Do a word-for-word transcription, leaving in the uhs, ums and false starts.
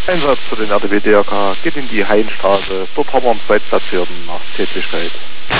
Einsatz für den R T W D R K geht in die Hainstraße. Dort haben wir einen zweitplatzierten nach Tätigkeit.